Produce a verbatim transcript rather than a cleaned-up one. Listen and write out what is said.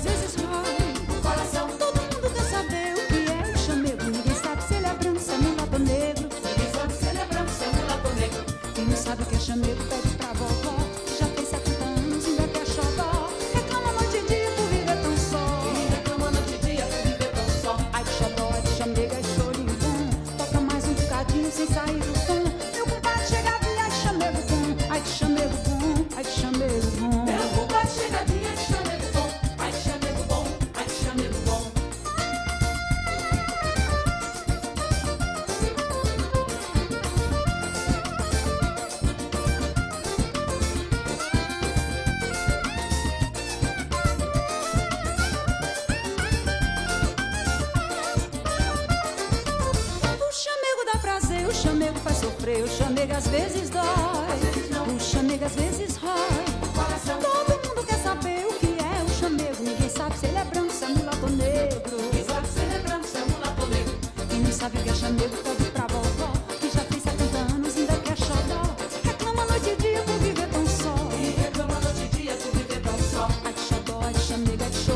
vezes rói o coração. Todo mundo quer saber o que é o chamego. Ninguém sabe se ele é branco, se é mulato ou negro. Ninguém sabe se ele é branco, se é mulato ou negro. Quem não sabe o que é chamego pede pra vovó, que já fez setenta anos e ainda quer xodó. Reclama noite e dia por viver tão só. E reclama noite e dia por viver tão só. Ai de xodó, ai de chamego, ai de chorinho bom. Toca mais um bocadinho sem sair do tom. Meu compadre chegadinho, ai de chamego bom. Ai de chamego bom, ai de chamego bom. Meu compadre chegadinho, ai de chamego bom. Ai de chamego bom, ai de chamego bom. O chamego dá prazer, o chamego faz sofrer, o chamego às vezes dói, o chamego às vezes rói O coração. Todo mundo quer saber o que é o chamego. Ninguém sabe se ele é branco, se é mulato ou negro. Ninguém sabe se ele é branco, se é mulato ou negro. Quem não sabe o que é chamego pede pra vovó, que já fez setenta anos e ainda quer xodó. Reclama noite e dia por viver tão só. E reclama noite e dia por viver tão só. Ai de xodó, ai de chamego, ai de choro.